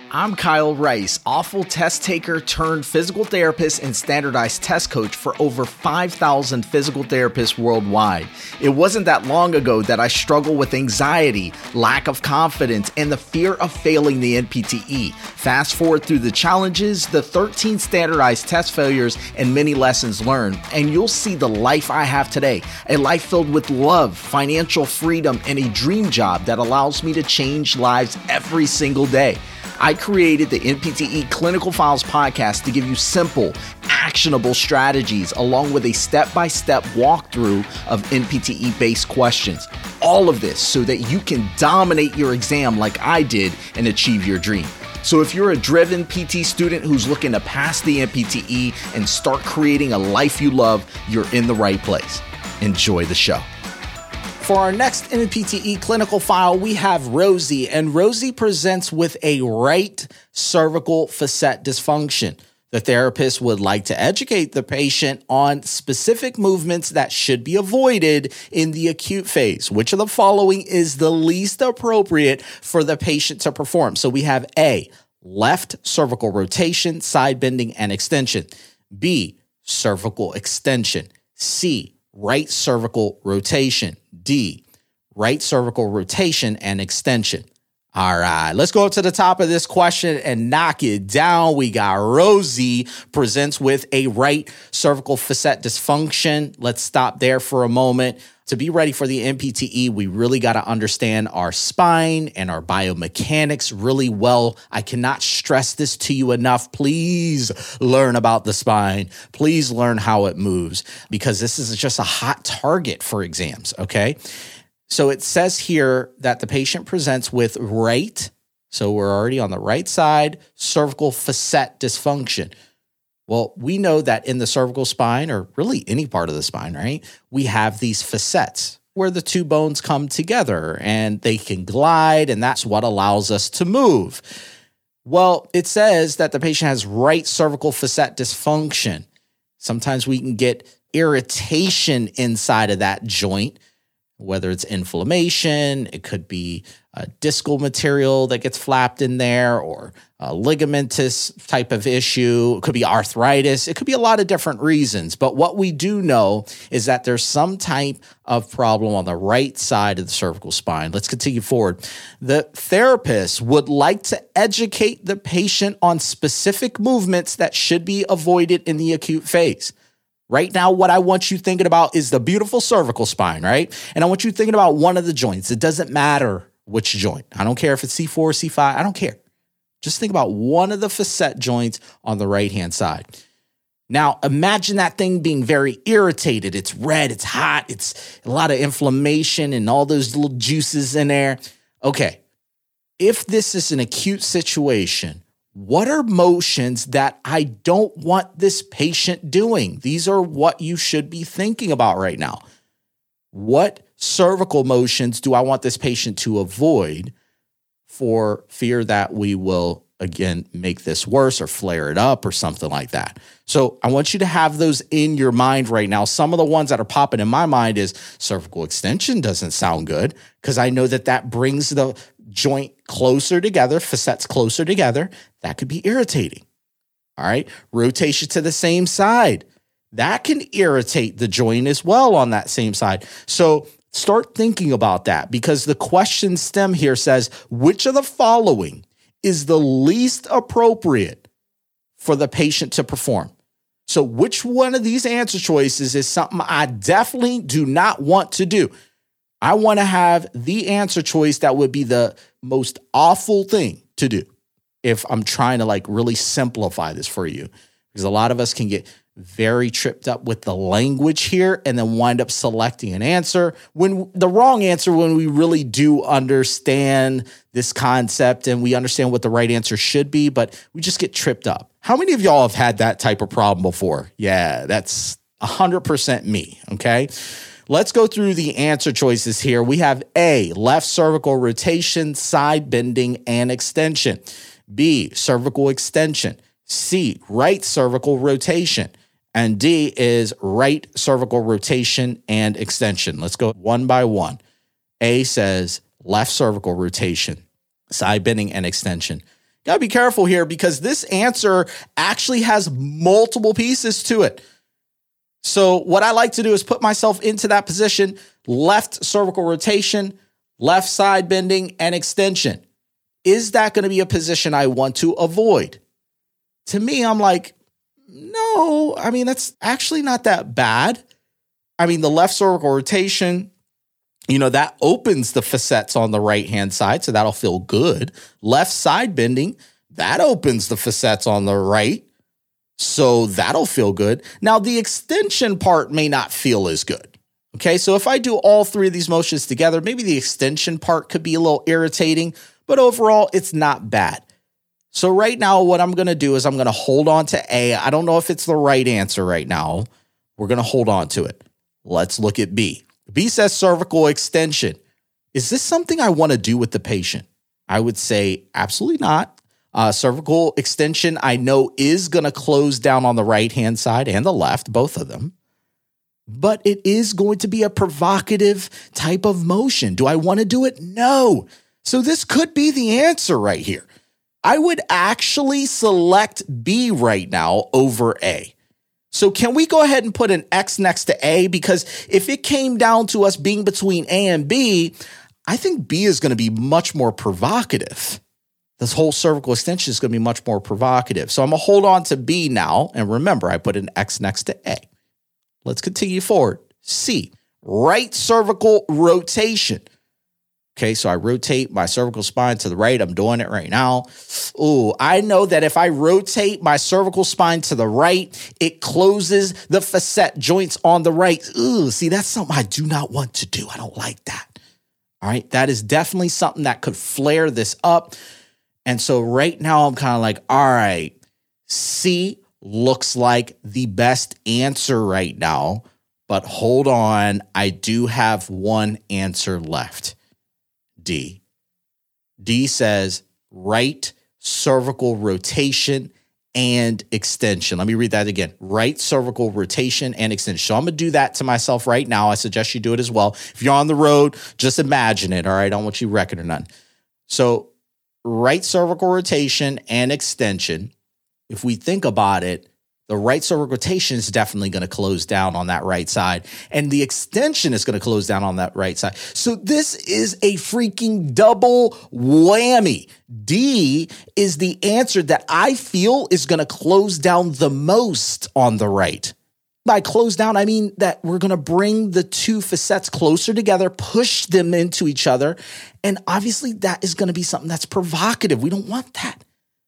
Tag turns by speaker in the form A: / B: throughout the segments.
A: I'm Kyle Rice, awful test taker turned physical therapist and standardized test coach for over 5,000 physical therapists worldwide. It wasn't that long ago that I struggled with anxiety, lack of confidence, and the fear of failing the NPTE. Fast forward through the challenges, the 13 standardized test failures, and many lessons learned, and you'll see the life I have today, a life filled with love, financial freedom, and a dream job that allows me to change lives every single day. I created the NPTE Clinical Files podcast to give you simple, actionable strategies along with a step-by-step walkthrough of NPTE-based questions. All of this so that you can dominate your exam like I did and achieve your dream. So if you're a driven PT student who's looking to pass the NPTE and start creating a life you love, you're in the right place. Enjoy the show. For our next NPTE clinical file, we have Rosie, and Rosie presents with a right cervical facet dysfunction. The therapist would like to educate the patient on specific movements that should be avoided in the acute phase. Which of the following is the least appropriate for the patient to perform? So we have A, left cervical rotation, side bending, and extension. B, cervical extension. C, right cervical rotation. D, right cervical rotation and extension. All right, let's go up to the top of this question and knock it down. We got Rosie presents with a right cervical facet dysfunction. Let's stop there for a moment. To be ready for the NPTE, we really got to understand our spine and our biomechanics really well. I cannot stress this to you enough. Please learn about the spine. Please learn how it moves because this is just a hot target for exams, okay? So it says here that the patient presents with right, so we're already on the right side, cervical facet dysfunction. Well, we know that in the cervical spine, or really any part of the spine, right, we have these facets where the two bones come together and they can glide, and that's what allows us to move. Well, it says that the patient has right cervical facet dysfunction. Sometimes we can get irritation inside of that joint, whether it's inflammation, it could be a discal material that gets flapped in there, or a ligamentous type of issue. It could be arthritis. It could be a lot of different reasons. But what we do know is that there's some type of problem on the right side of the cervical spine. Let's continue forward. The therapist would like to educate the patient on specific movements that should be avoided in the acute phase. Right now, what I want you thinking about is the beautiful cervical spine, right? And I want you thinking about one of the joints. It doesn't matter which joint. I don't care if it's C4 or C5. I don't care. Just think about one of the facet joints on the right-hand side. Now, imagine that thing being very irritated. It's red, it's hot, it's a lot of inflammation and all those little juices in there. Okay, if this is an acute situation, what are motions that I don't want this patient doing? These are what you should be thinking about right now. What cervical motions do I want this patient to avoid for fear that we will, again, make this worse or flare it up or something like that? So I want you to have those in your mind right now. Some of the ones that are popping in my mind is cervical extension doesn't sound good because I know that brings the joint closer together, facets closer together. That could be irritating. All right. Rotation to the same side. That can irritate the joint as well on that same side. So start thinking about that because the question stem here says, which of the following is the least appropriate for the patient to perform? So which one of these answer choices is something I definitely do not want to do? I want to have the answer choice that would be the most awful thing to do if I'm trying to really simplify this for you, because a lot of us can get very tripped up with the language here and then wind up selecting an answer when the wrong answer, when we really do understand this concept and we understand what the right answer should be, but we just get tripped up. How many of y'all have had that type of problem before? Yeah, that's 100% me. Okay. Let's go through the answer choices here. We have A, left cervical rotation, side bending, and extension. B, cervical extension. C, right cervical rotation. And D is right cervical rotation and extension. Let's go one by one. A says left cervical rotation, side bending, and extension. Gotta be careful here because this answer actually has multiple pieces to it. So what I like to do is put myself into that position, left cervical rotation, left side bending, and extension. Is that going to be a position I want to avoid? To me, I'm like, no, I mean, that's actually not that bad. I mean, the left cervical rotation, that opens the facets on the right-hand side, so that'll feel good. Left side bending, that opens the facets on the right, so that'll feel good. Now, the extension part may not feel as good. Okay, so if I do all three of these motions together, maybe the extension part could be a little irritating, but overall, it's not bad. So right now, what I'm going to do is I'm going to hold on to A. I don't know if it's the right answer right now. We're going to hold on to it. Let's look at B. B says cervical extension. Is this something I want to do with the patient? I would say absolutely not. Cervical extension, I know, is going to close down on the right-hand side and the left, both of them. But it is going to be a provocative type of motion. Do I want to do it? No. So this could be the answer right here. I would actually select B right now over A. So can we go ahead and put an X next to A? Because if it came down to us being between A and B, I think B is going to be much more provocative. This whole cervical extension is going to be much more provocative. So I'm going to hold on to B now. And remember, I put an X next to A. Let's continue forward. C, right cervical rotation. Okay, so I rotate my cervical spine to the right. I'm doing it right now. Ooh, I know that if I rotate my cervical spine to the right, it closes the facet joints on the right. Ooh, see, that's something I do not want to do. I don't like that. All right, that is definitely something that could flare this up. And so right now I'm kind of like, all right, C looks like the best answer right now. But hold on, I do have one answer left. D. D says right cervical rotation and extension. Let me read that again. Right cervical rotation and extension. So I'm going to do that to myself right now. I suggest you do it as well. If you're on the road, just imagine it. All right. I don't want you wrecking or none. So right cervical rotation and extension. If we think about it, the right cervical rotation is definitely going to close down on that right side, and the extension is going to close down on that right side. So this is a freaking double whammy. D is the answer that I feel is going to close down the most on the right. By close down, I mean that we're going to bring the two facets closer together, push them into each other, and obviously that is going to be something that's provocative. We don't want that.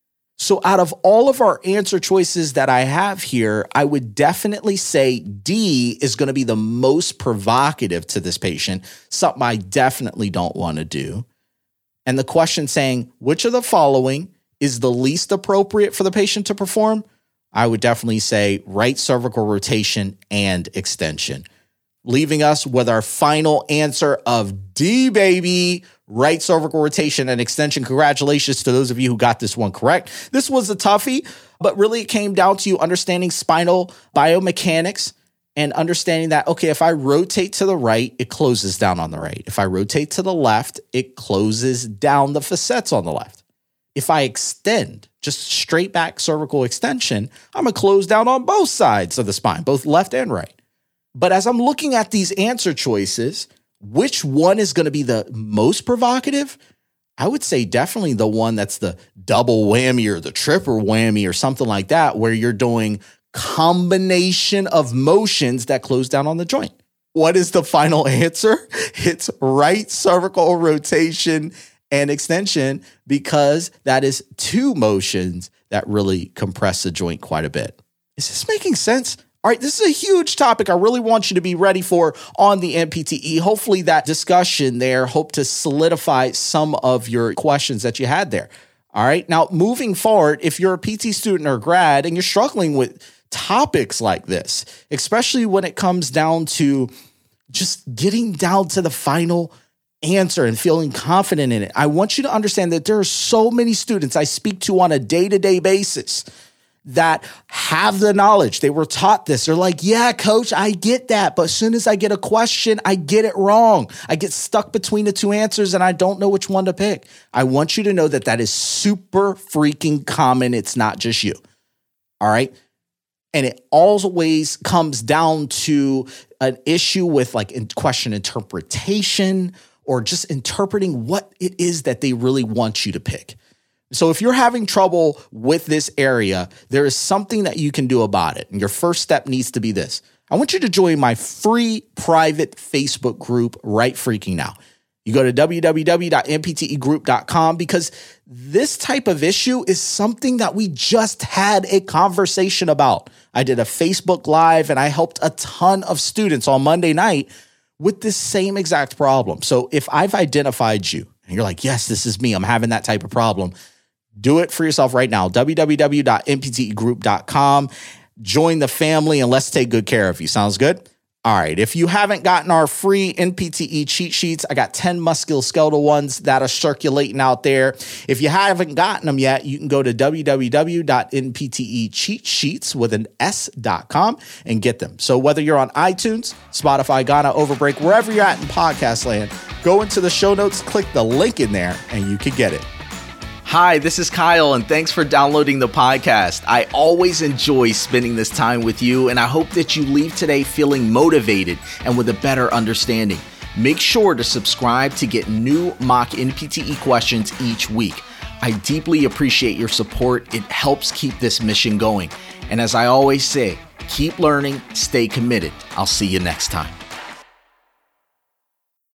A: So out of all of our answer choices that I have here, I would definitely say D is going to be the most provocative to this patient, something I definitely don't want to do. And the question saying, which of the following is the least appropriate for the patient to perform? I would definitely say right cervical rotation and extension, leaving us with our final answer of D, baby. Right cervical rotation and extension. Congratulations to those of you who got this one correct. This was a toughie, but really it came down to you understanding spinal biomechanics and understanding that, okay, if I rotate to the right, it closes down on the right. If I rotate to the left, it closes down the facets on the left. If I extend, just straight back cervical extension, I'm going to close down on both sides of the spine, both left and right. But as I'm looking at these answer choices, which one is going to be the most provocative? I would say definitely the one that's the double whammy or the triple whammy or something like that, where you're doing combination of motions that close down on the joint. What is the final answer? It's right cervical rotation and extension, because that is two motions that really compress the joint quite a bit. Is this making sense? All right, this is a huge topic I really want you to be ready for on the NPTE. Hopefully that discussion there hope to solidify some of your questions that you had there. All right, now moving forward, if you're a PT student or grad and you're struggling with topics like this, especially when it comes down to just getting down to the final answer and feeling confident in it, I want you to understand that there are so many students I speak to on a day-to-day basis that have the knowledge. They were taught this. They're like, yeah, coach, I get that. But as soon as I get a question, I get it wrong. I get stuck between the two answers and I don't know which one to pick. I want you to know that that is super freaking common. It's not just you. All right. And it always comes down to an issue with like question interpretation or just interpreting what it is that they really want you to pick. So if you're having trouble with this area, there is something that you can do about it. And your first step needs to be this. I want you to join my free private Facebook group right freaking now. You go to www.nptegroup.com because this type of issue is something that we just had a conversation about. I did a Facebook Live and I helped a ton of students on Monday night with this same exact problem. So if I've identified you and you're like, yes, this is me, I'm having that type of problem, do it for yourself right now. www.nptegroup.com. Join the family and let's take good care of you. Sounds good? All right. If you haven't gotten our free NPTE cheat sheets, I got 10 musculoskeletal ones that are circulating out there. If you haven't gotten them yet, you can go to www.nptecheatsheets.com and get them. So whether you're on iTunes, Spotify, Ghana, Overbreak, wherever you're at in podcast land, go into the show notes, click the link in there, and you can get it. Hi, this is Kyle, and thanks for downloading the podcast. I always enjoy spending this time with you, and I hope that you leave today feeling motivated and with a better understanding. Make sure to subscribe to get new mock NPTE questions each week. I deeply appreciate your support. It helps keep this mission going. And as I always say, keep learning, stay committed. I'll see you next time.